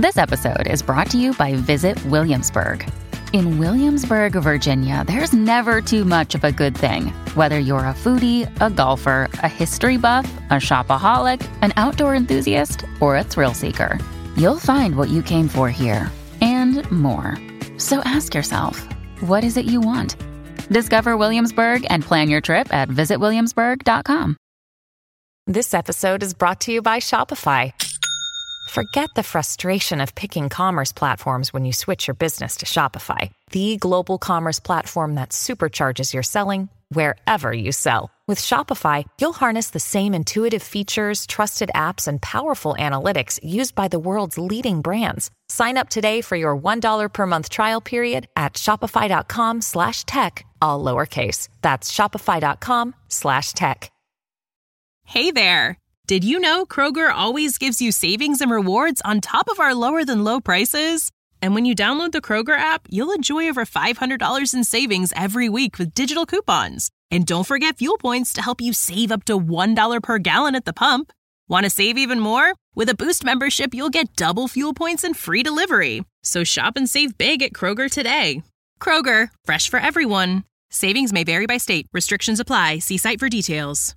This episode is brought to you by Visit Williamsburg. In Williamsburg, Virginia, there's never too much of a good thing. Whether you're a foodie, a golfer, a history buff, a shopaholic, an outdoor enthusiast, or a thrill seeker, you'll find what you came for here and more. So ask yourself, what is it you want? Discover Williamsburg and plan your trip at visitwilliamsburg.com. This episode is brought to you by Shopify. Forget the frustration of picking commerce platforms when you switch your business to Shopify, the global commerce platform that supercharges your selling wherever you sell. With Shopify, you'll harness the same intuitive features, trusted apps, and powerful analytics used by the world's leading brands. Sign up today for your $1 per month trial period at shopify.com/tech, all lowercase. That's shopify.com/tech. Hey there! Did you know Kroger always gives you savings and rewards on top of our lower-than-low prices? And when you download the Kroger app, you'll enjoy over $500 in savings every week with digital coupons. And don't forget fuel points to help you save up to $1 per gallon at the pump. Want to save even more? With a Boost membership, you'll get double fuel points and free delivery. So shop and save big at Kroger today. Kroger, fresh for everyone. Savings may vary by state. Restrictions apply. See site for details.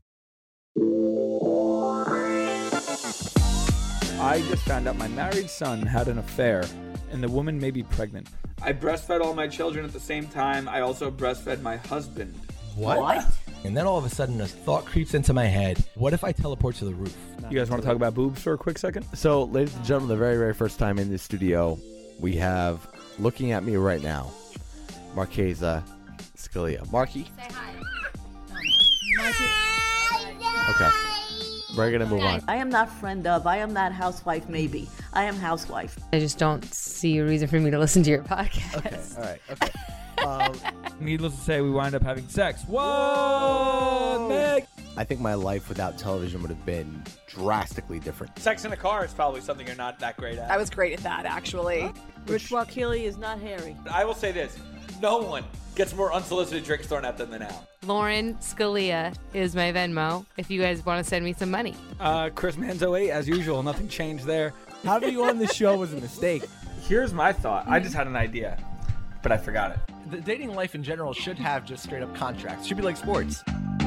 I just found out my married son had an affair, and the woman may be pregnant. I breastfed all my children at the same time. I also breastfed my husband. What? And then all of a sudden a thought creeps into my head. What if I teleport to the roof? You guys want to talk about boobs for a quick second? So, ladies and gentlemen, the very, very first time in this studio, we have, looking at me right now, Marchesa Scalia. Marky? Say hi. Okay. We're going to move on. I am not friend of. I am not housewife, maybe. I am housewife. I just don't see a reason for me to listen to your podcast. Okay, all right, okay. Needless to say, we wind up having sex. Whoa, Meg! I think my life without television would have been drastically different. Sex in a car is probably something you're not that great at. I was great at that, actually. Rich Wakili is not hairy. I will say this. No one gets more unsolicited drinks thrown at them than Al. Lauren Scalia is my Venmo if you guys want to send me some money. Chris Manzo 8, as usual. Nothing changed there. Having you on the show was a mistake. Here's my thought. I just had an idea, but I forgot it. The dating life in general should have just straight up contracts. Should be like sports.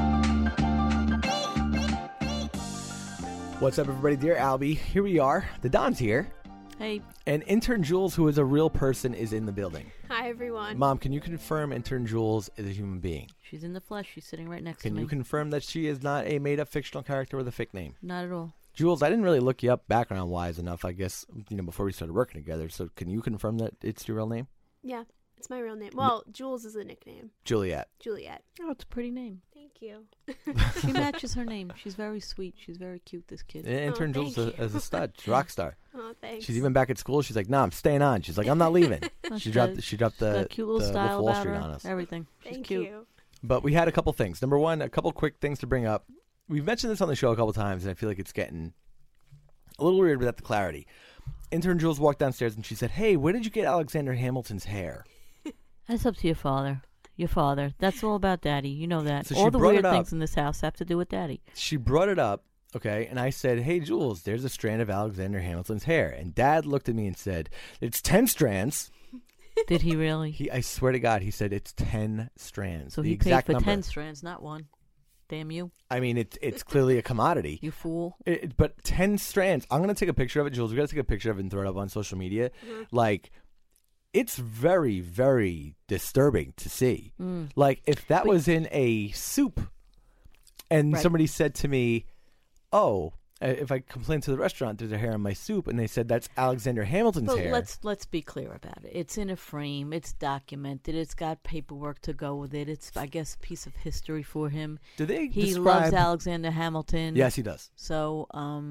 What's up, everybody? Dear Albie, here we are. The Don's here. Hey. And intern Jules, who is a real person, is in the building. Hi, everyone. Mom, can you confirm intern Jules is a human being? She's in the flesh. She's sitting right next to Can me. you confirm that she is not a made-up fictional character with a fake name? Not at all. Jules, I didn't really look you up background-wise enough, I guess, before we started working together. So can you confirm that it's your real name? Yeah, it's my real name. Well, Jules is a nickname. Juliet. Juliet. Oh, it's a pretty name. Thank you. She matches her name. She's very sweet. She's very cute, this kid. And intern Jules is a stud. She's a rock star. Oh, thanks. She's even back at school. She's like, "No, I'm staying on." She's like, "I'm not leaving." She dropped the cute little the style Wall about Street her. on us. Everything. She's Thank cute. you. But we had a couple things. Number one, a couple quick things to bring up. We've mentioned this on the show a couple times, and I feel like it's getting a little weird without the clarity. Intern Jules walked downstairs and she said, "Hey, where did you get Alexander Hamilton's hair?" That's up to your father. Your father. That's all about Daddy. You know that. So she all the brought weird it up. things in this house have to do with Daddy. She brought it up, okay, and I said, "Hey, Jules, there's a strand of Alexander Hamilton's hair." And Dad looked at me and said, "It's 10 strands." Did he really? I swear to God, he said it's 10 strands. So the he paid exact for number. 10 strands, not one. Damn you. I mean, it's clearly a commodity. You fool. But 10 strands. I'm going to take a picture of it, Jules. We got to take a picture of it and throw it up on social media. Mm-hmm. Like, it's very, very disturbing to see. Mm. Like, if that was in a soup and Right. somebody said to me, "Oh, if I complained to the restaurant, there's a hair on my soup," and they said that's Alexander Hamilton's But hair. let's be clear about it. It's in a frame. It's documented. It's got paperwork to go with it. It's, I guess, a piece of history for him. Do they He describe... loves Alexander Hamilton. Yes, he does. So,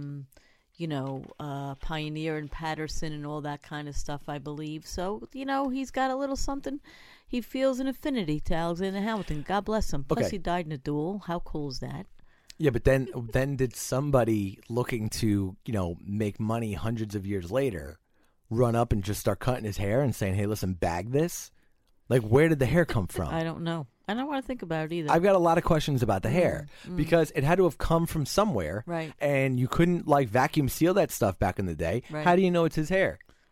Pioneer and Patterson and all that kind of stuff, I believe. So, he's got a little something. He feels an affinity to Alexander Hamilton. God bless him. Plus, Okay. he died in a duel. How cool is that? Yeah, but then did somebody looking to, make money hundreds of years later run up and just start cutting his hair and saying, "Hey, listen, bag this"? Like, where did the hair come from? I don't know. I don't want to think about it either. I've got a lot of questions about the hair because it had to have come from somewhere. Right. And you couldn't, vacuum seal that stuff back in the day. Right. How do you know it's his hair?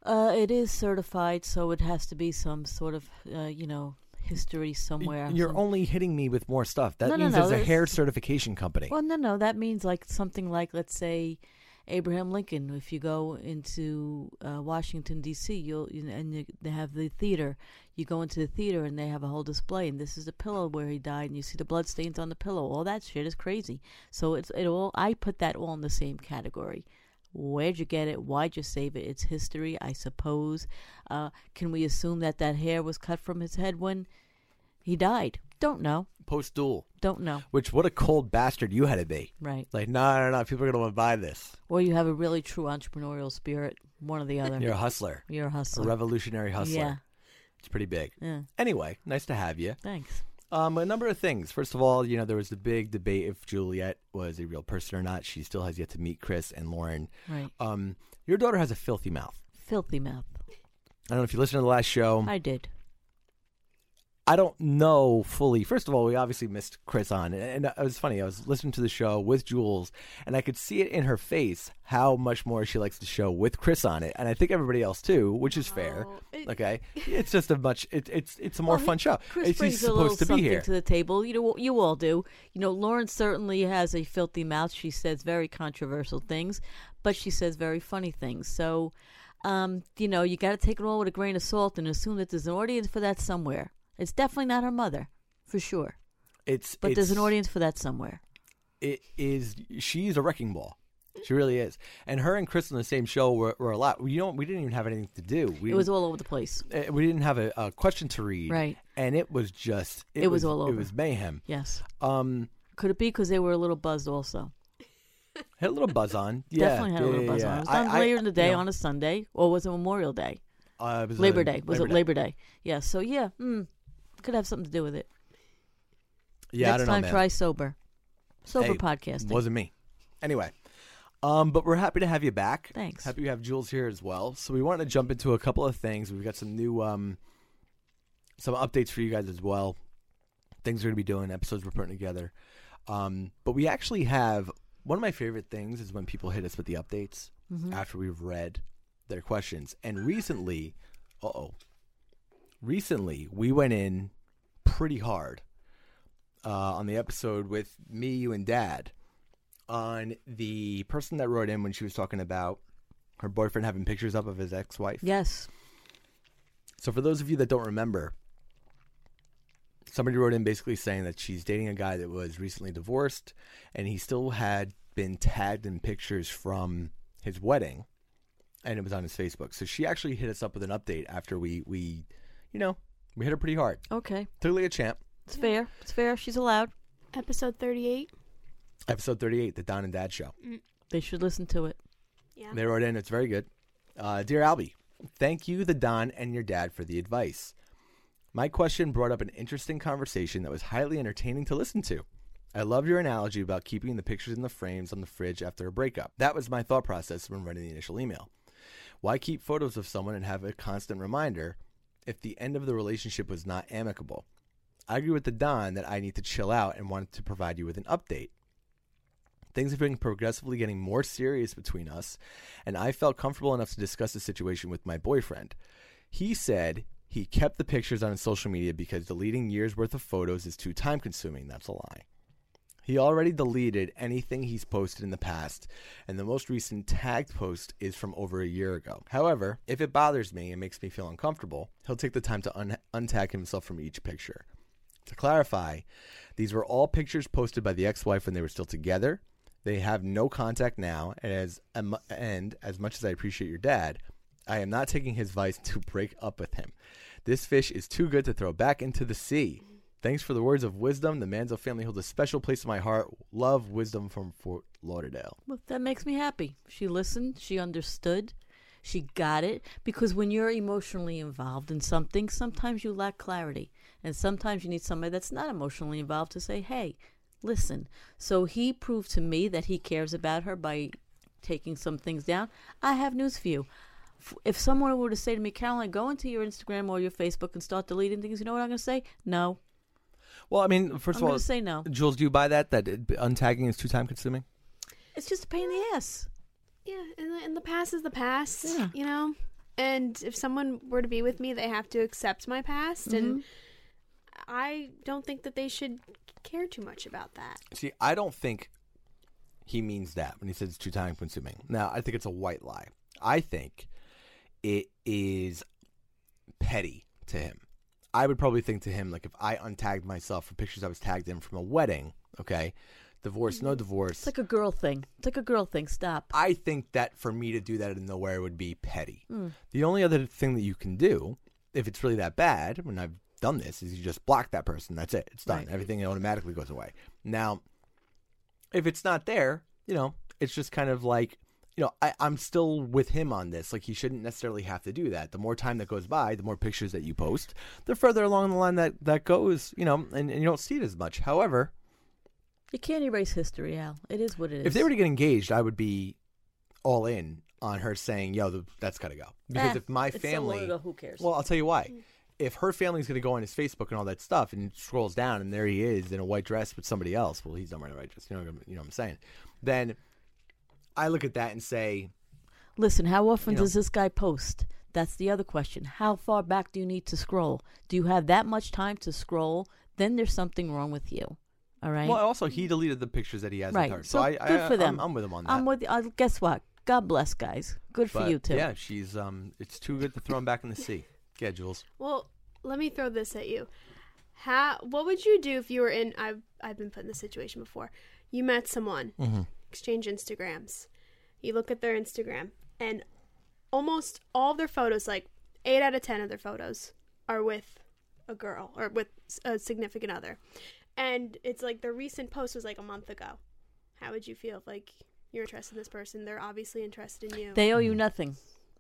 It is certified, so it has to be some sort of, history somewhere. You're only hitting me with more stuff. That No, means no, there's a hair certification company. Well, no. That means like something like, let's say, Abraham Lincoln. If you go into Washington D.C., they have the theater. You go into the theater and they have a whole display, and this is the pillow where he died, and you see the blood stains on the pillow. All that shit is crazy. So I put that all in the same category. Where'd you get it? Why'd you save it? It's history, I suppose. Can we assume that hair was cut from his head when he died? Don't know. Post-duel. Don't know. Which, what a cold bastard you had to be. Right. Like, no, people are going to want to buy this. Or you have a really true entrepreneurial spirit. One or the other. You're a hustler. You're a hustler. A revolutionary hustler. Yeah. It's pretty big. Yeah. Anyway, nice to have you. Thanks. A number of things. First of all, there was the big debate if Juliet was a real person or not. She still has yet to meet Chris and Lauren. Right. Your daughter has a filthy mouth. Filthy mouth. I don't know if you listened to the last show. I did. I don't know fully. First of all, we obviously missed Chris on. And it was funny. I was listening to the show with Jules, and I could see it in her face how much more she likes the show with Chris on it. And I think everybody else, too, which is fair. Okay? It's just it's a more fun show. Chris brings he's a little supposed to be something here. to the table. You all do. Lauren certainly has a filthy mouth. She says very controversial things, but she says very funny things. So, you got to take it all with a grain of salt and assume that there's an audience for that somewhere. It's definitely not her mother, for sure. But there's an audience for that somewhere. It is. She's a wrecking ball. She really is. And her and Chris on the same show were a lot. We didn't even have anything to do. It was all over the place. We didn't have a question to read. Right. And it was just. It was all over. It was mayhem. Yes. Could it be because they were a little buzzed also? Had a little buzz on. Yeah. Definitely had a little buzz on. It was done later in the day on a Sunday, or was it Memorial Day? It was Labor Day. Was it Labor Day? Yeah. So yeah, could have something to do with it. Yeah, I don't know, Next time, man. try sober podcasting. Wasn't me. Anyway, but we're happy to have you back. Thanks. Happy you have Jules here as well. So we wanted to jump into a couple of things. We've got some new, some updates for you guys as well. Things we're going to be doing, episodes we're putting together. But we actually have, one of my favorite things is when people hit us with the updates after we've read their questions. And recently, we went in pretty hard on the episode with me, you, and Dad on the person that wrote in when she was talking about her boyfriend having pictures up of his ex-wife. Yes. So for those of you that don't remember, somebody wrote in basically saying that she's dating a guy that was recently divorced, and he still had been tagged in pictures from his wedding, and it was on his Facebook. So she actually hit us up with an update after we hit her pretty hard. Okay. Totally a champ. It's fair. It's fair. She's allowed. Episode 38. Episode 38, the Don and Dad Show. They should listen to it. Yeah. They wrote in. It's very good. Dear Albie, thank you, the Don, and your dad for the advice. My question brought up an interesting conversation that was highly entertaining to listen to. I love your analogy about keeping the pictures in the frames on the fridge after a breakup. That was my thought process when writing the initial email. Why keep photos of someone and have a constant reminder if the end of the relationship was not amicable? I agree with the Don that I need to chill out and wanted to provide you with an update. Things have been progressively getting more serious between us, and I felt comfortable enough to discuss the situation with my boyfriend. He said he kept the pictures on his social media because deleting years' worth of photos is too time-consuming. That's a lie. He already deleted anything he's posted in the past, and the most recent tagged post is from over a year ago. However, if it bothers me and makes me feel uncomfortable, he'll take the time to untag himself from each picture. To clarify, these were all pictures posted by the ex-wife when they were still together. They have no contact now, and as much as I appreciate your dad, I am not taking his advice to break up with him. This fish is too good to throw back into the sea. Thanks for the words of wisdom. The Manzo family holds a special place in my heart. Love, Wisdom from Fort Lauderdale. Well, that makes me happy. She listened. She understood. She got it. Because when you're emotionally involved in something, sometimes you lack clarity. And sometimes you need somebody that's not emotionally involved to say, hey, listen. So he proved to me that he cares about her by taking some things down. I have news for you. If someone were to say to me, Caroline, go into your Instagram or your Facebook and start deleting things, you know what I'm going to say? No. Well, I mean, first of all, I'm going to say no. Jules, do you buy that untagging is too time-consuming? It's just a pain in the ass. Yeah, and the past is the past, Yeah. you know? And if someone were to be with me, they have to accept my past. And I don't think that they should care too much about that. See, I don't think he means that when he says it's too time consuming. Now, I think it's a white lie. I think it is petty to him. I would probably think to him, like, if I untagged myself for pictures I was tagged in from a wedding, okay, divorce, no divorce. It's like a girl thing. It's like a girl thing. Stop. I think that for me to do that in nowhere would be petty. The only other thing that you can do, if it's really that bad, when I've done this, is you just block that person. That's it. It's done. Right. Everything automatically goes away. Now, if it's not there, you know, it's just kind of like, you know, I'm still with him on this. Like, he shouldn't necessarily have to do that. The more time that goes by, the more pictures that you post, the further along the line that goes, you know, and you don't see it as much. However, you can't erase history, Al. It is what it is. If they were to get engaged, I would be all in on her saying, yo, that's got to go. Because if my family... So long ago, who cares? Well, I'll tell you why. If her family's going to go on his Facebook and all that stuff and scrolls down and there he is in a white dress with somebody else, well, he's not wearing a white dress, you know what I'm saying? Then I look at that and say... Listen, how often does this guy post? That's the other question. How far back do you need to scroll? Do you have that much time to scroll? Then there's something wrong with you. All right. Well, also, he deleted the pictures that he has right. with her. So good for them. I'm with him on that. I'm with you. Guess what? God bless, guys. Good for you, too. Yeah, she's it's too good to throw him back in the sea. Yeah, Jules. Well, let me throw this at you. What would you do if you were in... I've been put in this situation before. You met someone, exchange Instagrams. You look at their Instagram, and almost all of their photos, like 8 out of 10 of their photos, are with a girl or with a significant other. And it's like the recent post was like a month ago. How would you feel if, like, you're interested in this person? They're obviously interested in you. They owe you nothing.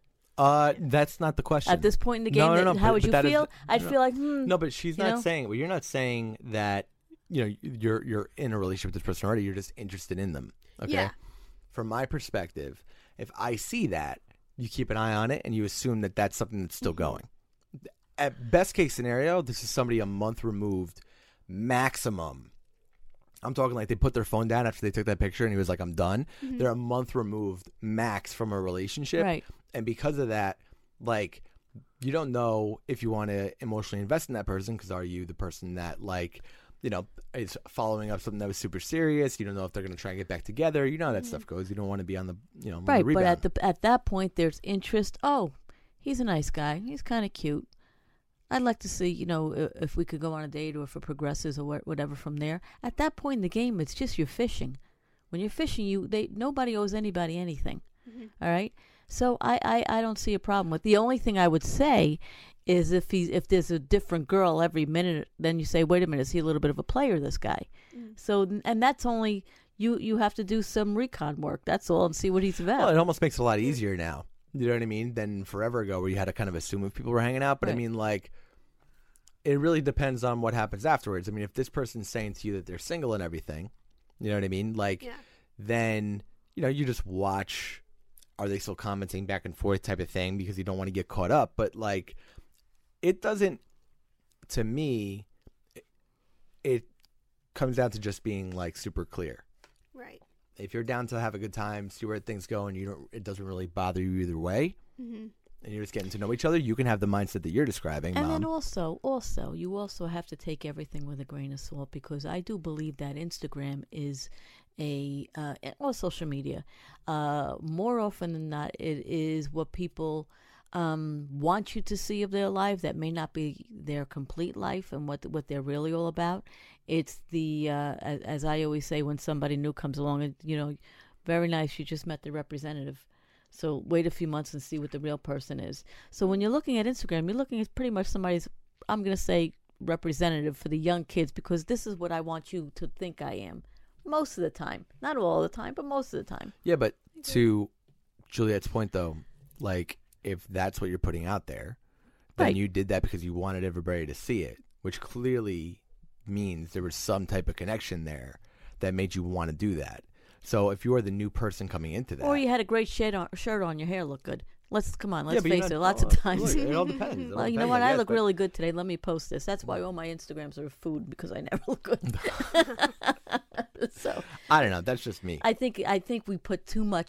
That's not the question. At this point in the game, no, how would you feel? I'd feel like, No, but she's not saying. Well, you're not saying that. You know, you're in a relationship with this person already. You're just interested in them. Okay. Yeah. From my perspective, if I see that, you keep an eye on it and you assume that that's something that's still going. At best case scenario, this is somebody a month removed. Maximum. I'm talking like they put their phone down after they took that picture and he was like, I'm done. They're a month removed max from a relationship. Right. And because of that, like, you don't know if you want to emotionally invest in that person because are you the person that, like, you know, is following up something that was super serious. You don't know if they're going to try and get back together. You know how that stuff goes. You don't want to be on the, you know, right. The rebound. But at that point, there's interest. Oh, he's a nice guy. He's kind of cute. I'd like to see, you know, if we could go on a date or if it progresses or whatever from there. At that point in the game, it's just you're fishing. When you're fishing, nobody owes anybody anything. All right? So I don't see a problem with. The only thing I would say is if there's a different girl every minute, then you say, wait a minute, is he a little bit of a player, this guy? So, and that's only, you have to do some recon work, that's all, and see what he's about. Well, it almost makes it a lot easier now. You know what I mean? Than forever ago where you had to kind of assume if people were hanging out. But I mean, like, it really depends on what happens afterwards. I mean, if this person's saying to you that they're single and everything, you know what I mean? Like, then, you know, you just watch, are they still commenting back and forth type of thing because you don't want to get caught up. But, like, it doesn't, to me, it comes down to just being, like, super clear. Right. If you're down to have a good time, see where things go, and it doesn't really bother you either way, and you're just getting to know each other, you can have the mindset that you're describing, and Mom. then you also have to take everything with a grain of salt, because I do believe that Instagram is or social media, more often than not, it is what people want you to see of their life that may not be their complete life and what they're really all about. It's the as I always say, when somebody new comes along, and you know, very nice, you just met the representative, so wait a few months and see what the real person is. So when you're looking at Instagram, you're looking at pretty much somebody's, I'm going to say, representative for the young kids, because this is what I want you to think I am most of the time, not all the time, but most of the time. Yeah, but to Juliet's point though, like, if that's what you're putting out there, then you did that because you wanted everybody to see it, which clearly means there was some type of connection there that made you want to do that. So if you are the new person coming into that, or you had a great shirt on, your hair looked good. Let's face it. Lots of of times. Look, it all depends. Well, you know what? I look really good today. Let me post this. That's why all my Instagrams are food, because I never look good. So I don't know. That's just me. I think we put too much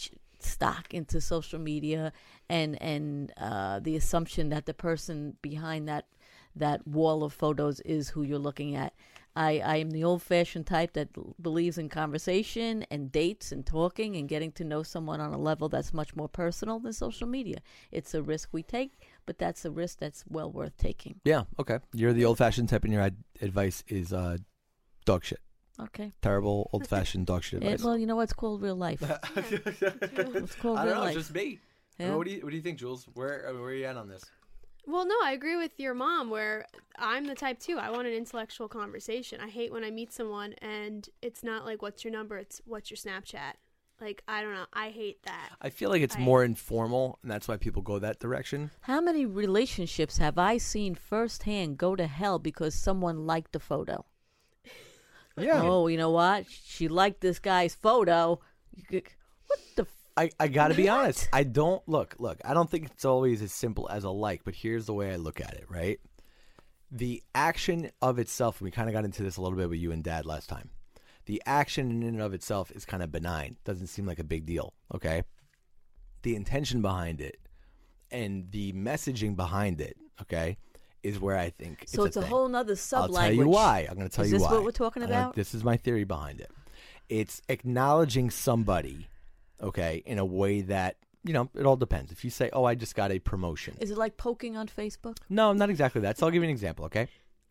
stock into social media and the assumption that the person behind that wall of photos is who you're looking at. I am the old-fashioned type that believes in conversation and dates and talking and getting to know someone on a level that's much more personal than social media. It's a risk we take, but that's a risk that's well worth taking. Yeah, okay. You're the old-fashioned type, and your advice is dog shit. Okay. Terrible, old-fashioned dog shit advice. Well, you know what? It's called real life. It's called I real don't know, life. it's just me. Yeah. What do you think, Jules? Where are you at on this? Well, no, I agree with your mom where I'm the type too. I want an intellectual conversation. I hate when I meet someone and it's not like, what's your number? It's what's your Snapchat? Like, I don't know. I hate that. I feel like it's more informal, and that's why people go that direction. How many relationships have I seen firsthand go to hell because someone liked a photo? Yeah. Oh, you know what? She liked this guy's photo. What the I got to be honest. I don't look. I don't think it's always as simple as a like, but here's the way I look at it. Right, the action of itself. We kind of got into this a little bit with you and Dad last time. The action in and of itself is kind of benign. Doesn't seem like a big deal. Okay, the intention behind it and the messaging behind it. Okay, is where I think So it's a thing. whole nother sub-language. I'll tell you why. I'm going to tell you why. Is this what we're talking about? This is my theory behind it. It's acknowledging somebody. Okay, in a way that, it all depends. If you say, oh, I just got a promotion. Is it like poking on Facebook? No, not exactly that. So I'll give you an example, okay?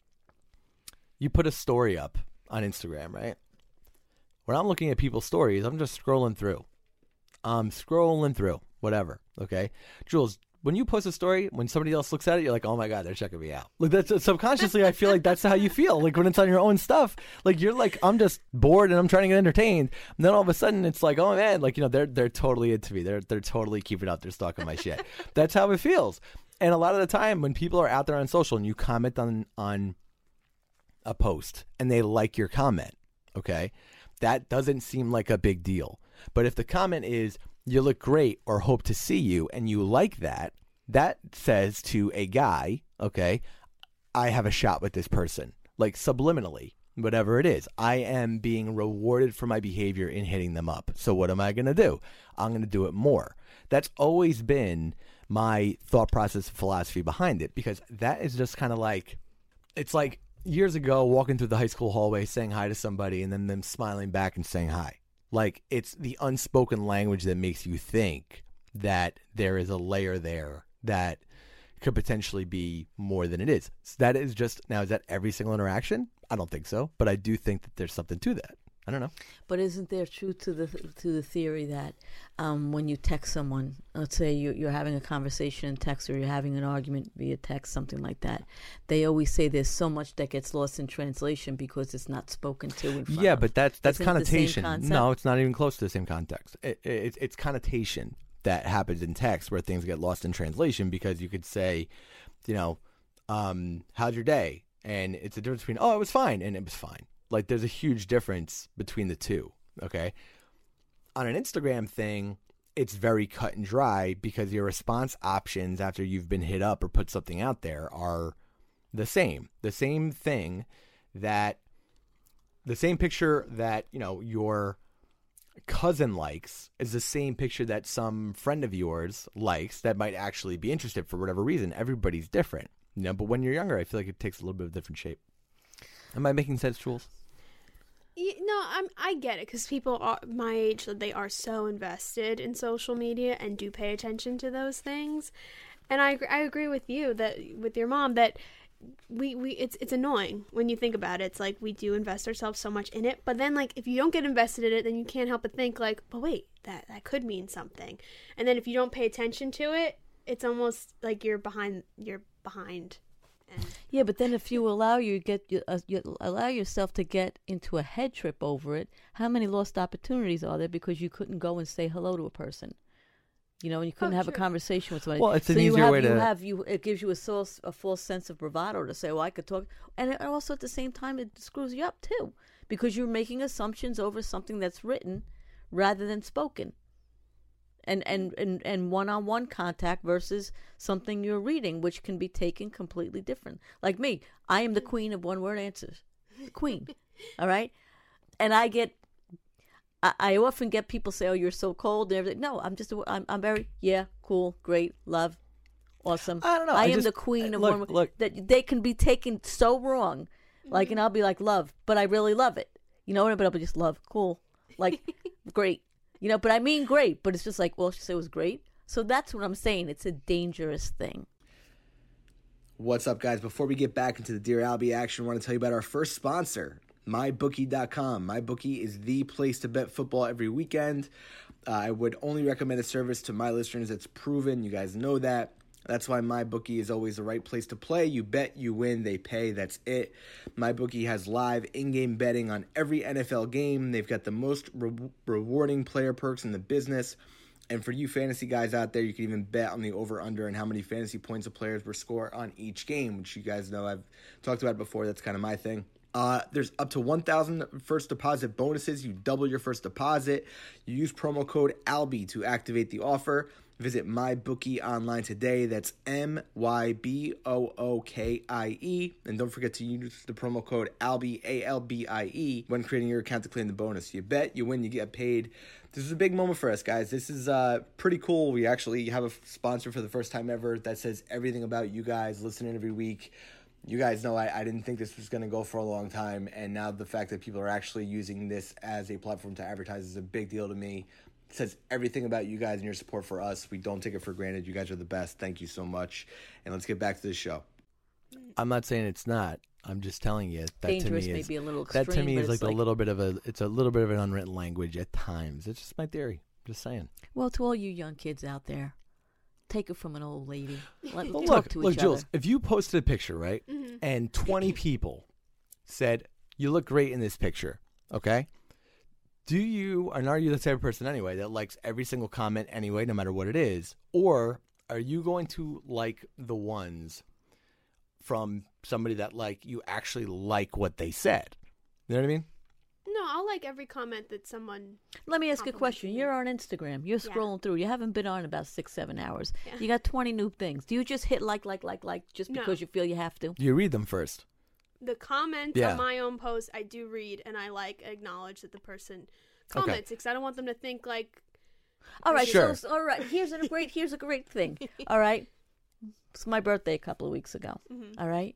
You put a story up on Instagram, right? When I'm looking at people's stories, I'm just scrolling through. Whatever, okay? Jules, when you post a story, when somebody else looks at it, you're like, oh my God, they're checking me out. Like that's subconsciously, I feel like that's how you feel. Like when it's on your own stuff, like you're like, I'm just bored and I'm trying to get entertained. And then all of a sudden it's like, oh man, like, they're totally into me. They're totally keeping up. They're stalking my shit. That's how it feels. And a lot of the time when people are out there on social and you comment on a post and they like your comment, okay, that doesn't seem like a big deal. But if the comment is, you look great or hope to see you, and you like that, that says to a guy, okay, I have a shot with this person, like subliminally, whatever it is. I am being rewarded for my behavior in hitting them up. So what am I going to do? I'm going to do it more. That's always been my thought process and philosophy behind it, because that is just kind of like, it's like years ago walking through the high school hallway saying hi to somebody and then them smiling back and saying hi. Like, it's the unspoken language that makes you think that there is a layer there that could potentially be more than it is. So that is just, now, is that every single interaction? I don't think so. But I do think that there's something to that. I don't know. But isn't there truth to the theory that when you text someone, let's say you're having a conversation in text or you're having an argument via text, something like that, they always say there's so much that gets lost in translation because it's not spoken to in front Yeah, of. but that's Isn't it the connotation. same concept? No, it's not even close to the same context. It's connotation that happens in text where things get lost in translation, because you could say, how's your day? And it's a difference between, oh, it was fine and it was fine. Like, there's a huge difference between the two, okay? On an Instagram thing, it's very cut and dry because your response options after you've been hit up or put something out there are the same. The same thing that, the same picture that, your cousin likes is the same picture that some friend of yours likes that might actually be interested for whatever reason. Everybody's different, but when you're younger, I feel like it takes a little bit of a different shape. Am I making sense, Jules? No, I get it, because people are my age, they are so invested in social media and do pay attention to those things. And I agree with you, that with your mom, that it's annoying when you think about it. It's like we do invest ourselves so much in it, but then like if you don't get invested in it, then you can't help but think like, but wait, that could mean something. And then if you don't pay attention to it, it's almost like you're behind. Yeah, but then if you allow you allow yourself to get into a head trip over it, how many lost opportunities are there because you couldn't go and say hello to a person? And you couldn't have a conversation with somebody. Well, it's an easier way to... It gives you a false sense of bravado to say, well, I could talk. And also at the same time, it screws you up, too, because you're making assumptions over something that's written rather than spoken. And one-on-one contact versus something you're reading, which can be taken completely different. Like me, I am the queen of one-word answers. Queen, all right? And I get I often get people say, "Oh, you're so cold," and everything. No, I'm very cool, great, love, awesome. I don't know. I am the queen of look, look. that they can be taken so wrong. Like, and I'll be like, love, but I really love it. You know what? But I'll be just love, cool, like, great. You know, but I mean great. But it's just like, well, she said it was great. So that's what I'm saying. It's a dangerous thing. What's up, guys? Before we get back into the Dear Albie action, I want to tell you about our first sponsor, MyBookie.com. MyBookie is the place to bet football every weekend. I would only recommend a service to my listeners that's proven. You guys know that. That's why MyBookie is always the right place to play. You bet, you win, they pay. That's it. MyBookie has live in-game betting on every NFL game. They've got the most rewarding player perks in the business. And for you fantasy guys out there, you can even bet on the over-under and how many fantasy points a players will score on each game, which you guys know I've talked about before. That's kind of my thing. There's up to 1,000 first deposit bonuses. You double your first deposit. You use promo code ALBIE to activate the offer. Visit MyBookie online today. That's MyBookie. And don't forget to use the promo code ALBIE, ALBIE, when creating your account to claim the bonus. You bet, you win, you get paid. This is a big moment for us, guys. This is pretty cool. We actually have a sponsor for the first time ever that says everything about you guys, listening every week. You guys know I didn't think this was going to go for a long time, and now the fact that people are actually using this as a platform to advertise is a big deal to me. It says everything about you guys and your support for us. We don't take it for granted. You guys are the best. Thank you so much. And let's get back to the show. I'm not saying it's not. I'm just telling you that Dangerous to me may is be a little extreme, that to me but is like it's a little bit of an unwritten language at times. It's just my theory. Just saying. Well, to all you young kids out there, take it from an old lady. Talk to look, each Jules, other. if you posted a picture, right, and 20 people said, you look great in this picture, okay? Are you the type of person anyway that likes every single comment anyway, no matter what it is? Or are you going to like the ones from somebody that like you actually like what they said? You know what I mean? No, I'll like every comment that someone. Let me ask you a question. You're on Instagram. You're scrolling through. You haven't been on about 6-7 hours. Yeah. You got 20 new things. Do you just hit like just because you feel you have to? You read them first. The comments on my own post, I do read, and I acknowledge that the person comments because I don't want them to think like. All right, sure. So all right. Here's a great thing. All right, it's my birthday a couple of weeks ago. Mm-hmm. All right,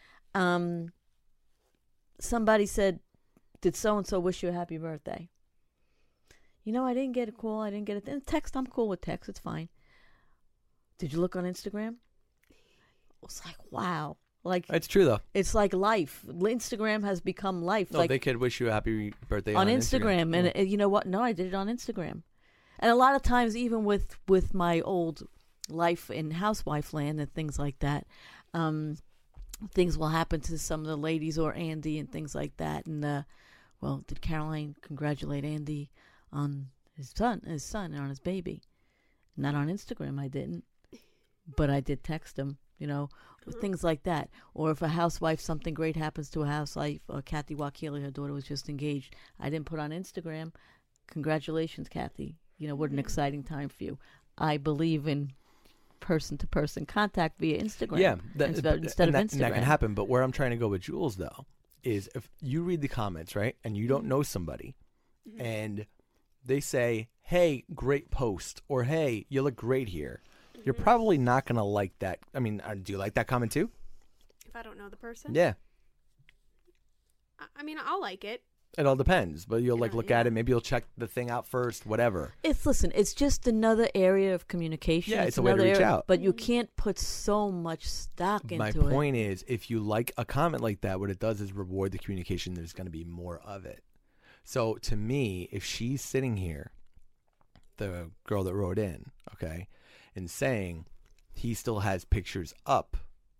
somebody said, "Did so and so wish you a happy birthday?" You know, I didn't get a call. I didn't get a text. I'm cool with text. It's fine. Did you look on Instagram? It was like, wow. Like, it's true though. It's like life. Instagram has become life. No, like, they could wish you a happy birthday on Instagram. And you know what? No, I did it on Instagram. And a lot of times, even with my old life in housewife land and things like that, things will happen to some of the ladies or Andy and things like that. And did Caroline congratulate Andy on his son and on his baby? Not on Instagram, I didn't, but I did text him. You know, things like that. Or if a housewife, something great happens to a housewife, Kathy Wakili, her daughter was just engaged. I didn't put on Instagram, congratulations, Kathy. You know, what an exciting time for you. I believe in person-to-person contact via Instagram. Yeah, instead of Instagram. And that can happen. But where I'm trying to go with Jules, though, is if you read the comments, right, and you don't know somebody, and they say, hey, great post, or hey, you look great here. You're probably not going to like that. I mean, do you like that comment too? If I don't know the person? Yeah. I mean, I'll like it. It all depends, but you'll look at it. Maybe you'll check the thing out first, whatever. It's just another area of communication. Yeah, it's a way to reach out. But you can't put so much stock into it. My point is, if you like a comment like that, what it does is reward the communication. There's going to be more of it. So to me, if she's sitting here, the girl that wrote in, okay, and saying he still has pictures up,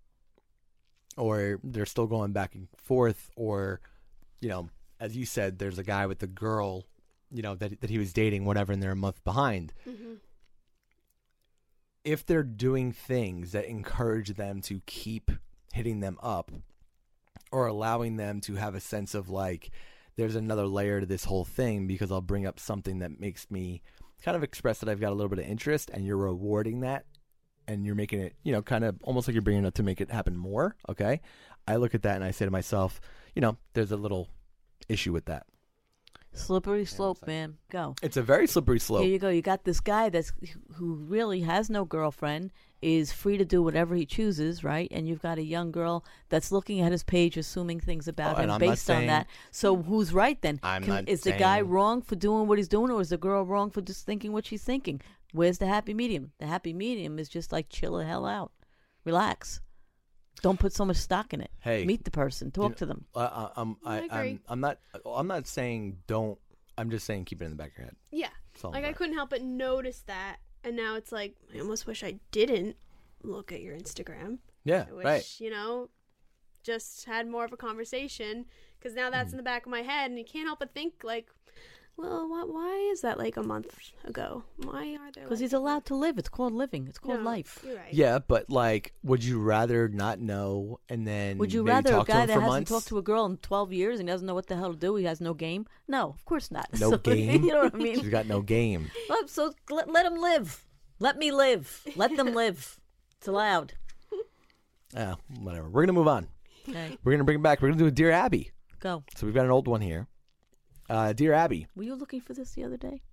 or they're still going back and forth, or, you know, as you said, there's a guy with the girl, you know, that he was dating, whatever, and they're a month behind. Mm-hmm. If they're doing things that encourage them to keep hitting them up, or allowing them to have a sense of like, there's another layer to this whole thing because I'll bring up something that makes me kind of express that I've got a little bit of interest, and you're rewarding that, and you're making it, you know, kind of almost like you're bringing it up to make it happen more, okay? I look at that and I say to myself, you know, there's a little issue with that. Slippery slope, man. Go. It's a very slippery slope. Here you go. You got this guy who really has no girlfriend, is free to do whatever he chooses, right? And you've got a young girl that's looking at his page, assuming things about him based on that. So who's right then? Is the guy wrong for doing what he's doing, or is the girl wrong for just thinking what she's thinking? Where's the happy medium? The happy medium is just like chill the hell out. Relax. Don't put so much stock in it. Hey, meet the person, talk to them. I'm not saying don't. I'm just saying keep it in the back of your head. Yeah, like I couldn't help but notice that, and now it's like I almost wish I didn't look at your Instagram. Yeah, I wish, right. Just had more of a conversation, because now that's in the back of my head, and you can't help but think like, well, why is that like a month ago? Why are there? Because he's allowed to live. It's called living. It's called life. You're right. Yeah, but like, would you rather not know and then would you maybe rather talk a guy to him that for hasn't months? talked to a girl in 12 years and doesn't know what the hell to do? He has no game? No, of course not. No game? You know what I mean? She's got no game. Well, so let him live. Let me live. Let them live. It's allowed. Whatever. We're gonna move on. Okay. We're gonna bring it back. We're gonna do a Dear Abby. Go. So we've got an old one here. Dear Abby. Were you looking for this the other day?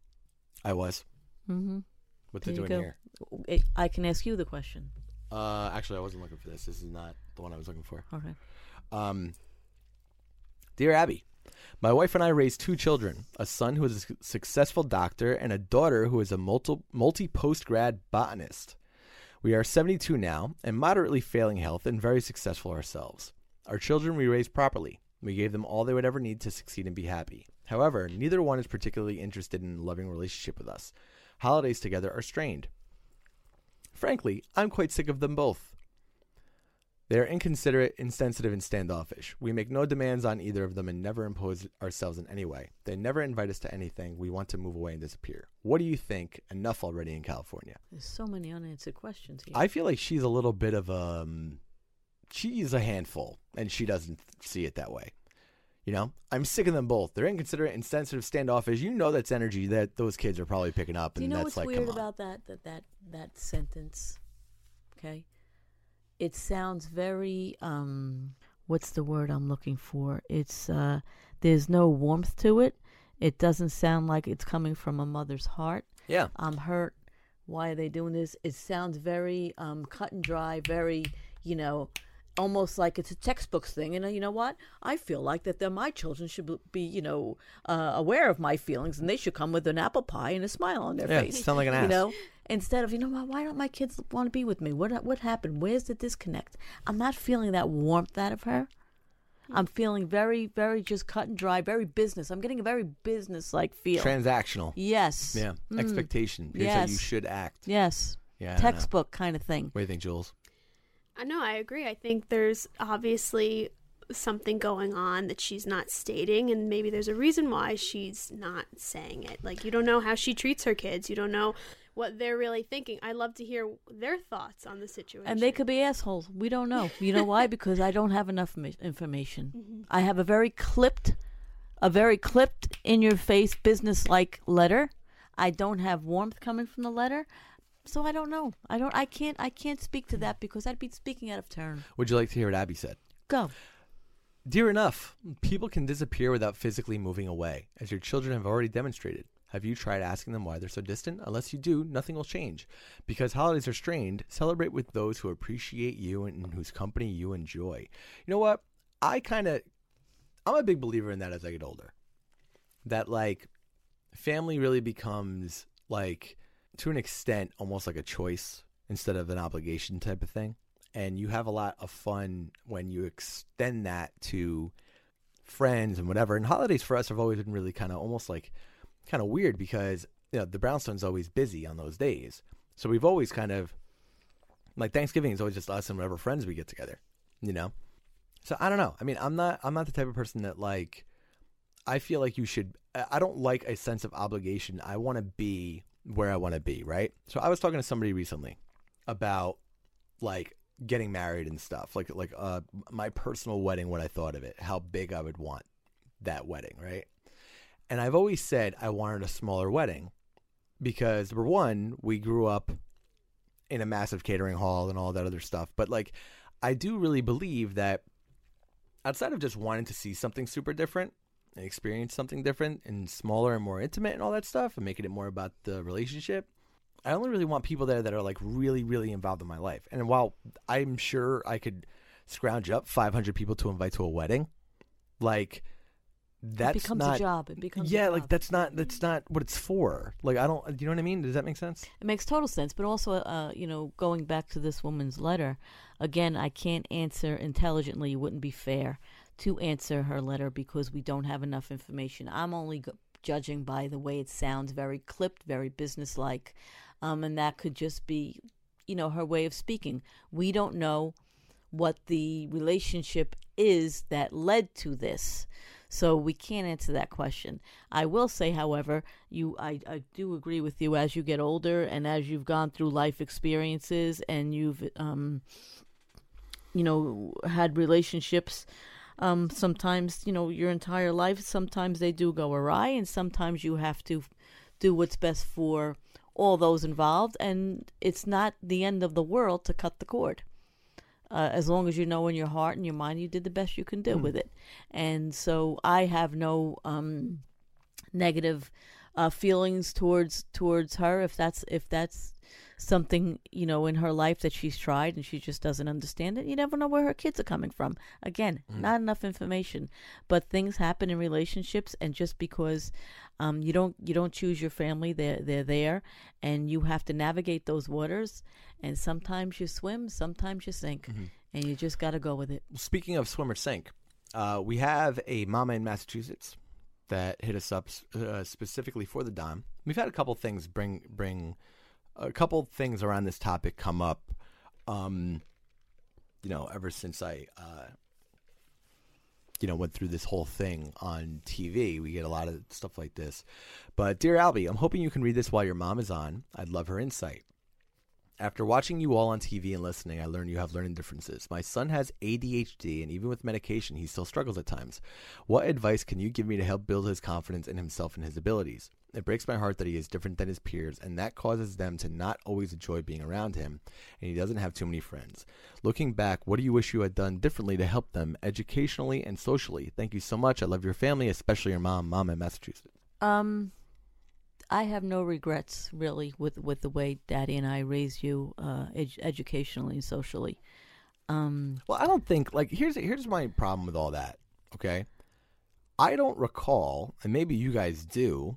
I was. Mm-hmm. What's it doing here? I can ask you the question. Actually, I wasn't looking for this. This is not the one I was looking for. Okay. Dear Abby, my wife and I raised 2 children, a son who is a successful doctor and a daughter who is a multi-post-grad botanist. We are 72 now and moderately failing health and very successful ourselves. Our children we raised properly. We gave them all they would ever need to succeed and be happy. However, neither one is particularly interested in a loving relationship with us. Holidays together are strained. Frankly, I'm quite sick of them both. They are inconsiderate, insensitive, and standoffish. We make no demands on either of them and never impose ourselves in any way. They never invite us to anything. We want to move away and disappear. What do you think? Enough already in California. There's so many unanswered questions here. I feel like she's a little bit of a... she's a handful, and she doesn't see it that way. You know, I'm sick of them both. They're inconsiderate, insensitive, standoffish. You know that's energy that those kids are probably picking up. And Do you know that's what's like, weird come on. about that sentence? Okay, it sounds very what's the word I'm looking for? It's there's no warmth to it. It doesn't sound like it's coming from a mother's heart. Yeah, I'm hurt. Why are they doing this? It sounds very cut and dry. Very, almost like it's a textbook thing. And you know what? I feel like that my children should be, aware of my feelings, and they should come with an apple pie and a smile on their face. Sound like an ass. Instead of, why don't my kids want to be with me? What happened? Where's the disconnect? I'm not feeling that warmth out of her. I'm feeling very, very just cut and dry, very business. I'm getting a very business-like feel. Transactional. Yes. Yeah. Expectation. Here's how you should act. Yes. Yeah. Textbook kind of thing. What do you think, Jules? I know, I agree. I think there's obviously something going on that she's not stating, and maybe there's a reason why she's not saying it. Like, you don't know how she treats her kids. You don't know what they're really thinking. I'd love to hear their thoughts on the situation. And they could be assholes. We don't know. You know why? Because I don't have enough information. Mm-hmm. I have a very clipped, in-your-face, business-like letter. I don't have warmth coming from the letter. So I don't know. I can't speak to that because I'd be speaking out of turn. Would you like to hear what Abby said? Go. Dear enough, people can disappear without physically moving away, as your children have already demonstrated. Have you tried asking them why they're so distant? Unless you do, nothing will change. Because holidays are strained, celebrate with those who appreciate you and whose company you enjoy. You know what? I'm a big believer in that as I get older. That, like, family really becomes, like, to an extent, almost like a choice instead of an obligation type of thing. And you have a lot of fun when you extend that to friends and whatever. And holidays for us have always been really kind of almost like kind of weird because, the Brownstone's always busy on those days. So we've always kind of, like, Thanksgiving is always just us and whatever friends we get together, So I don't know. I mean, I'm not the type of person that, like, I feel like I don't like a sense of obligation. I want to be where I want to be, right? So I was talking to somebody recently about, like, getting married and stuff, like my personal wedding, what I thought of it, how big I would want that wedding, right? And I've always said I wanted a smaller wedding because, number one, we grew up in a massive catering hall and all that other stuff. But, like, I do really believe that outside of just wanting to see something super different, and experience something different and smaller and more intimate and all that stuff and making it more about the relationship, I only really want people there that are like really, really involved in my life. And while I'm sure I could scrounge up 500 people to invite to a wedding, like that's it becomes not a job. It becomes yeah, a job. like that's not what it's for. Like I don't, you know what I mean? Does that make sense? It makes total sense. But also, going back to this woman's letter, again, I can't answer intelligently. It wouldn't be fair to answer her letter because we don't have enough information. I'm only judging by the way it sounds, very clipped, very businesslike, and that could just be, her way of speaking. We don't know what the relationship is that led to this. So we can't answer that question. I will say, however, I do agree with you. As you get older and as you've gone through life experiences and you've, had relationships, sometimes, your entire life, sometimes they do go awry, and sometimes you have to do what's best for all those involved. And it's not the end of the world to cut the cord. As long as you know in your heart and your mind you did the best you can do with it. And so I have no negative feelings towards her if that's something, in her life that she's tried and she just doesn't understand it. You never know where her kids are coming from. Again, not enough information. But things happen in relationships, and just because you don't choose your family, they're there, and you have to navigate those waters. And sometimes you swim, sometimes you sink, and you just got to go with it. Speaking of swim or sink, we have a mama in Massachusetts that hit us up specifically for the Dom. We've had a couple things bring a couple things around this topic come up, ever since I went through this whole thing on TV. We get a lot of stuff like this. But Dear Albie, I'm hoping you can read this while your mom is on. I'd love her insight. After watching you all on TV and listening, I learned you have learning differences. My son has ADHD, and even with medication, he still struggles at times. What advice can you give me to help build his confidence in himself and his abilities? It breaks my heart that he is different than his peers, and that causes them to not always enjoy being around him, and he doesn't have too many friends. Looking back, what do you wish you had done differently to help them educationally and socially? Thank you so much. I love your family, especially your mom in Massachusetts. I have no regrets, really, with the way Daddy and I raised you educationally and socially. Well, I don't think, here's my problem with all that, okay? I don't recall, and maybe you guys do,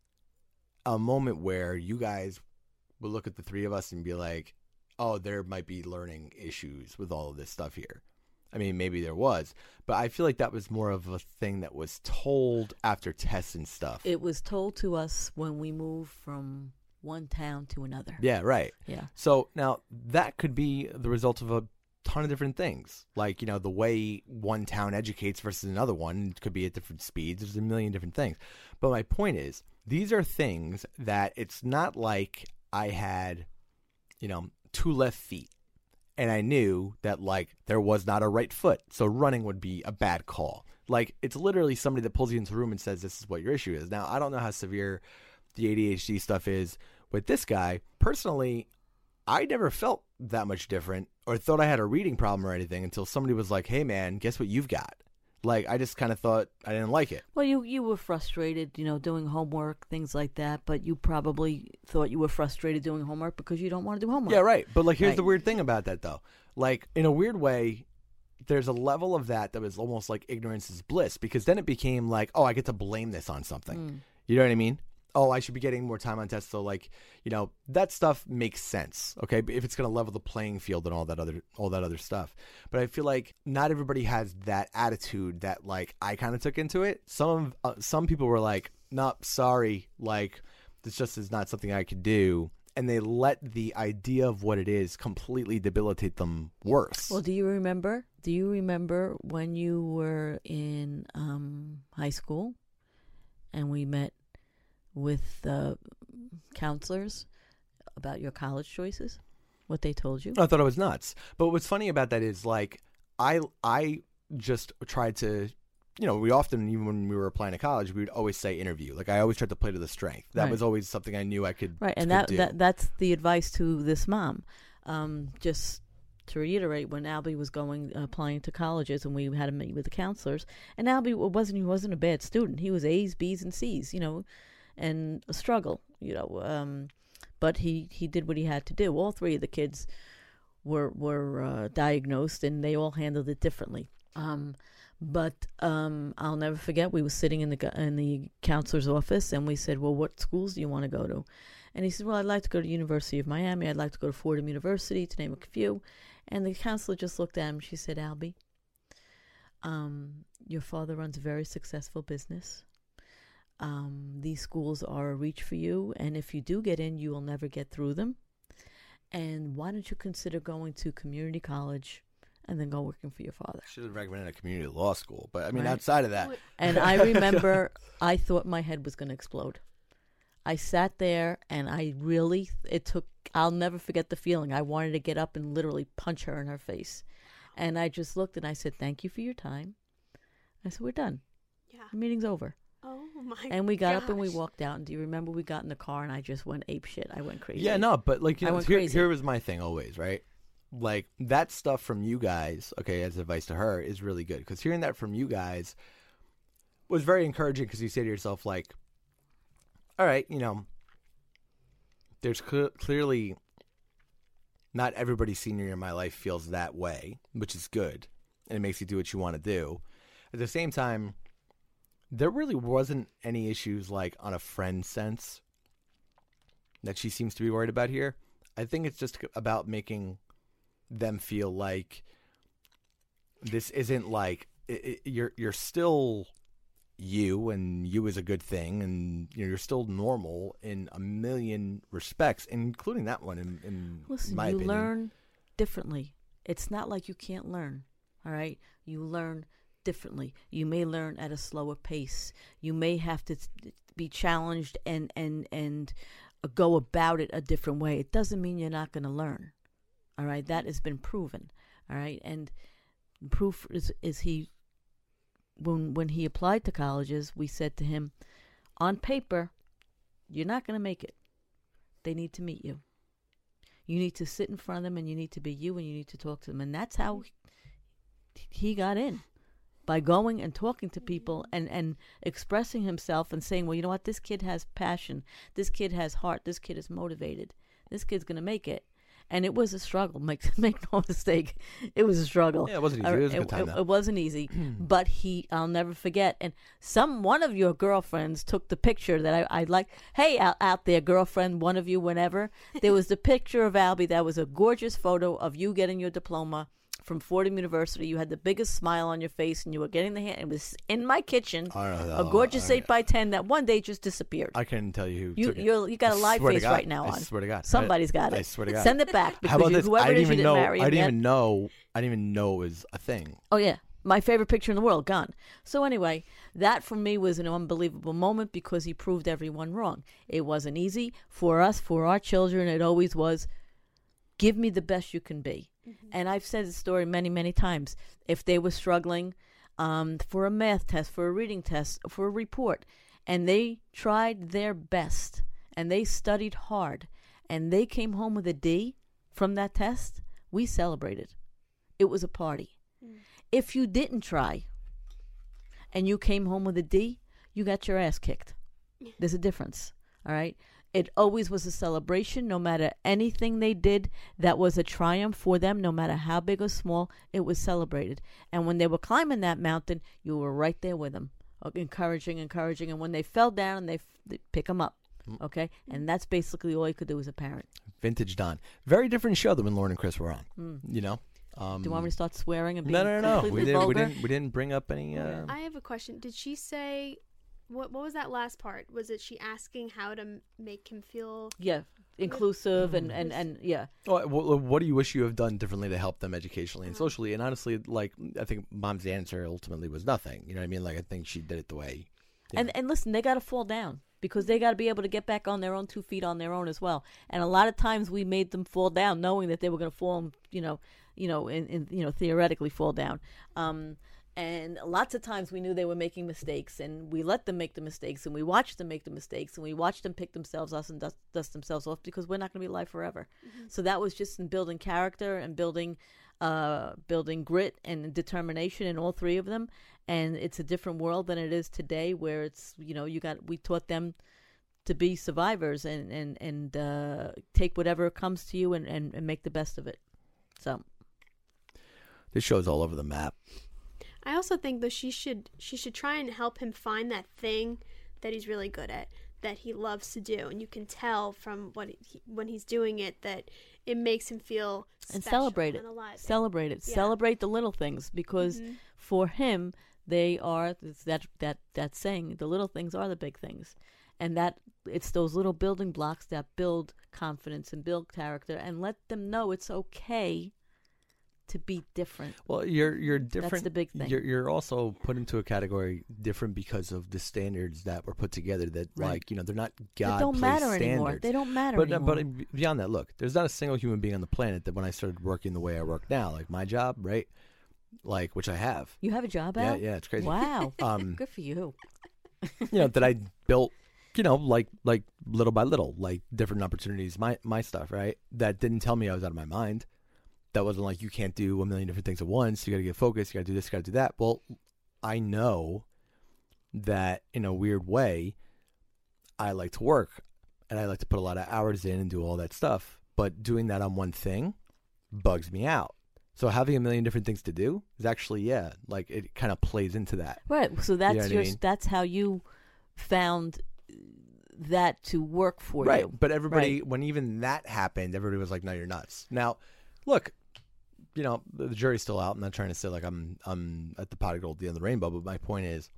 a moment where you guys would look at the three of us and be like, oh, there might be learning issues with all of this stuff here. I mean, maybe there was, but I feel like that was more of a thing that was told after tests and stuff. It was told to us when we moved from one town to another. Yeah, right. Yeah. So now that could be the result of a ton of different things. Like, the way one town educates versus another one could be at different speeds. There's a million different things. But my point is, these are things that it's not like I had, two left feet. And I knew that, there was not a right foot. So running would be a bad call. It's literally somebody that pulls you into a room and says, this is what your issue is. Now, I don't know how severe the ADHD stuff is with this guy. Personally, I never felt that much different or thought I had a reading problem or anything until somebody was like, hey, man, guess what you've got? I just kind of thought I didn't like it. Well, you were frustrated, doing homework, things like that. But you probably thought you were frustrated doing homework because you don't want to do homework. Yeah, right. But here's the weird thing about that, though. In a weird way, there's a level of that was almost like ignorance is bliss, because then it became oh, I get to blame this on something. You know what I mean? Oh, I should be getting more time on tests. So that stuff makes sense. Okay. But if it's going to level the playing field and all that other stuff. But I feel like not everybody has that attitude that I kind of took into it. Some people were like, nope, sorry. This just is not something I could do. And they let the idea of what it is completely debilitate them worse. Well, do you remember when you were in high school and we met with counselors about your college choices, what they told you? I thought it was nuts. But what's funny about that is I just tried to, we often, even when we were applying to college, we would always say interview. I always tried to play to the strength. That was always something I knew I could. Right, and do. that's the advice to this mom. Just to reiterate, when Albie was applying to colleges, and we had to meet with the counselors, and Albie he wasn't a bad student. He was A's, B's, and C's, and a struggle, but he did what he had to do. All three of the kids were diagnosed, and they all handled it differently. But I'll never forget, we were sitting in the counselor's office, and we said, well, what schools do you want to go to? And he said, well, I'd like to go to University of Miami. I'd like to go to Fordham University, to name a few. And the counselor just looked at him. She said, Albie, your father runs a very successful business. These schools are a reach for you, and if you do get in, you will never get through them. And why don't you consider going to community college and then go working for your father? Should have recommended a community law school, but I mean, Right. outside of that. And I remember I thought my head was going to explode. I sat there, and I'll never forget the feeling. I wanted to get up and literally punch her in her face. And I just looked, and I said, thank you for your time. I said, we're done. Yeah. The meeting's over. Oh my And we got up and we gosh. walked out. And do you remember we got in the car and I just went ape shit? I went crazy. Yeah, no, but like, I went here, crazy. here was my thing always, right? Like, that stuff from you guys, okay, as advice to her, is really good. Because hearing that from you guys was very encouraging, because you say to yourself, like, all right, there's clearly not everybody senior in my life feels that way, which is good. And it makes you do what you want to do. At the same time, there really wasn't any issues, like, on a friend sense that she seems to be worried about here. I think it's just about making them feel like this isn't like you're still you, and you is a good thing, and you're still normal in a million respects, including that one. In Listen, my you opinion, learn differently. It's not like you can't learn. All right, you learn differently. You may learn at a slower pace. You may have to be challenged and go about it a different way. It doesn't mean you're not going to learn. All right, that has been proven. All right, and proof is he. When he applied to colleges, we said to him, on paper, you're not going to make it. They need to meet you. You need to sit in front of them, and you need to be you, and you need to talk to them. And that's how he got in, by going and talking to people and expressing himself and saying, well, you know what, this kid has passion. This kid has heart. This kid is motivated. This kid's going to make it. And it was a struggle. Make no mistake. It was a struggle. Yeah, it wasn't easy. It was a good time, though. It wasn't easy. But I'll never forget. And one of your girlfriends took the picture that I like. Hey, out there, girlfriend, one of you, whenever. There was the picture of Albie. That was a gorgeous photo of you getting your diploma from Fordham University. You had the biggest smile on your face, and you were getting the hand. It was in my kitchen, a gorgeous 8x10 that one day just disappeared. I couldn't tell you who took it. You got a live face right now on. I swear to God. Somebody's got it. I swear to God. Send it back, How because about this? whoever it is, you didn't marry him I didn't yet. even know it was a thing. Oh, yeah. My favorite picture in the world, gone. So anyway, that for me was an unbelievable moment, because he proved everyone wrong. It wasn't easy. For us, for our children, it always was, give me the best you can be. Mm-hmm. And I've said the story many, many times. If they were struggling for a math test, for a reading test, for a report, and they tried their best, and they studied hard, and they came home with a D from that test, we celebrated. It was a party. Mm. If you didn't try and you came home with a D, you got your ass kicked. There's a difference, all right? It always was a celebration. No matter anything they did that was a triumph for them, no matter how big or small, it was celebrated. And when they were climbing that mountain, you were right there with them, encouraging. And when they fell down, they pick them up, okay? And that's basically all you could do as a parent. Vintage Don. Very different show than when Lauren and Chris were on, Do you want me to start swearing and being No. completely vulgar? We didn't bring up any... I have a question. Did she say... What was that last part? Was it she asking how to make him feel? Yeah, inclusive and yeah. What do you wish you have done differently to help them educationally and socially? And honestly, like, I think Mom's answer ultimately was nothing. You know what I mean? Like, I think she did it the way. And listen, they got to fall down, because they got to be able to get back on their own 2 feet on their own as well. And a lot of times we made them fall down, knowing that they were going to fall, theoretically fall down. And lots of times we knew they were making mistakes, and we let them make the mistakes, and we watched them make the mistakes, and we watched them pick themselves up and dust themselves off, because we're not going to be alive forever. So that was just in building character and building grit and determination in all three of them. And it's a different world than it is today, where it's, we taught them to be survivors and take whatever comes to you and make the best of it. So this show's all over the map. I also think that she should try and help him find that thing that he's really good at, that he loves to do, and you can tell from when he's doing it that it makes him feel special and celebrate it. And alive. Celebrate it. Yeah. Celebrate the little things, because for him they are that saying, the little things are the big things, and that it's those little building blocks that build confidence and build character, and let them know it's okay to be different. Well, you're different. That's the big thing. You're also put into a category different because of the standards that were put together. That Right. they're not They God don't matter placed anymore. standards. They don't matter anymore. But beyond that, look, there's not a single human being on the planet that when I started working the way I work now, like my job, right? Like, which I have. You have a job, Yeah, Al? yeah, it's crazy. Wow. Good for you. That I built, like little by little, like different opportunities, my stuff, right? That didn't tell me I was out of my mind. That wasn't like, you can't do a million different things at once. You got to get focused. You got to do this, you got to do that. Well, I know that in a weird way, I like to work and I like to put a lot of hours in and do all that stuff. But doing that on one thing bugs me out. So having a million different things to do is actually, like it kind of plays into that. Right. So that's You know what I mean? that's how you found that to work for Right. you. But everybody, Right. when even that happened, everybody was like, no, you're nuts. Now, look, the jury's still out. I'm not trying to say like I'm at the pot of gold at the end of the rainbow, but my point is,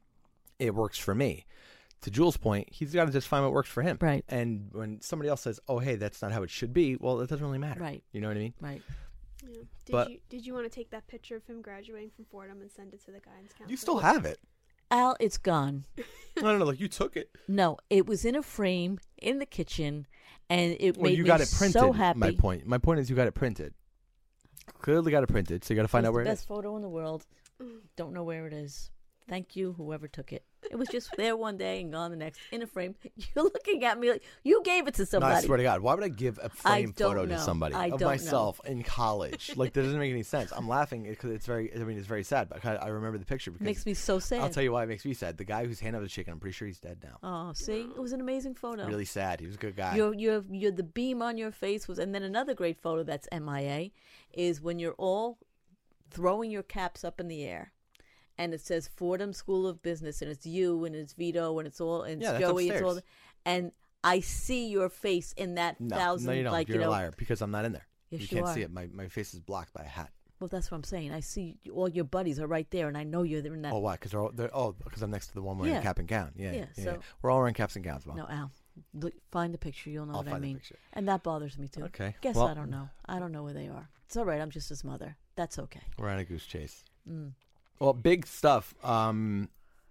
it works for me. To Jules' point, he's got to just find what works for him. Right. And when somebody else says, oh, hey, that's not how it should be, well, it doesn't really matter. Right. You know what I mean? Right. Yeah. Did you want to take that picture of him graduating from Fordham and send it to the guidance counselor? You still have it. Al, it's gone. I don't know, like you took it. No, it was in a frame in the kitchen, and it Well, made you me got it printed. so happy. My point is you got it printed. Clearly got it printed, so you got to find out where it is. Best photo in the world. Don't know where it is. Thank you, whoever took it. It was just there one day and gone the next in a frame. You're looking at me like you gave it to somebody. No, I swear to God, why would I give a frame photo to know. somebody I of don't myself in college? Like, that doesn't make any sense. I'm laughing because it's very sad. But I remember the picture because Makes me so sad. I'll tell you why it makes me sad. The guy whose hand I was shaking, I'm pretty sure he's dead now. Oh, see, it was an amazing photo. Really sad. He was a good guy. You're the beam on your face was, and then another great photo that's MIA is when you're all throwing your caps up in the air. And it says Fordham School of Business, and it's you, and it's Vito, and it's all, and it's Joey, it's all, and I see your face in that thousand. No, you don't. Like, You're a liar because I'm not in there. Yes, you can't are. see it. My face is blocked by a hat. Well, that's what I'm saying. I see all your buddies are right there, and I know you're there in that. Oh, why? Because because I'm next to the one wearing a cap and gown. Yeah. So we're all wearing caps and gowns, Mom. No, Al, look, find the picture. You'll know I'll what I find the mean. picture. And that bothers me too. Okay. Guess Well- I don't know. I don't know where they are. It's all right. I'm just his mother. That's okay. We're on a goose chase. Mm. Well, big stuff. The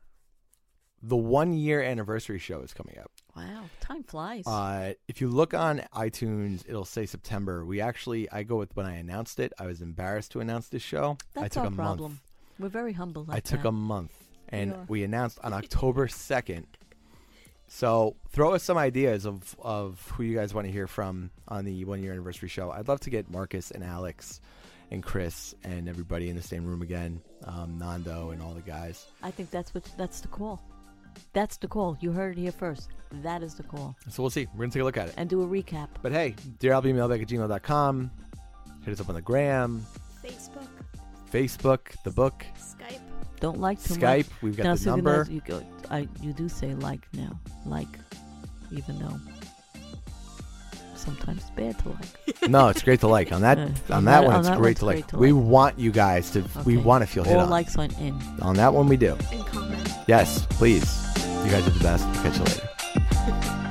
1 year anniversary show is coming up. Wow, time flies. If you look on iTunes, it'll say September. I go with when I announced it. I was embarrassed to announce this show. That's I took our a problem. month. We're very humble. Like I took that. a month, and are. we announced on October 2nd. So throw us some ideas of who you guys want to hear from on the 1 year anniversary show. I'd love to get Marcus and Alex and Chris and everybody in the same room again, Nando and all the guys. I think that's the call. That's the call. You heard it here first. That is the call. So we'll see. We're going to take a look at it. And do a recap. But hey, dearalbmailbag@gmail.com. Hit us up on the gram, Facebook, the book, Skype. Don't like too Skype. much. We've got Now, the so number. You do say like now. Like, even though sometimes it's bad to like. No, it's great to like. On that one, it's great to like. We want you guys to. We Okay. want to feel hit All on. likes on in. On that one, we do. And comment. Yes, please. You guys are the best. Catch you later.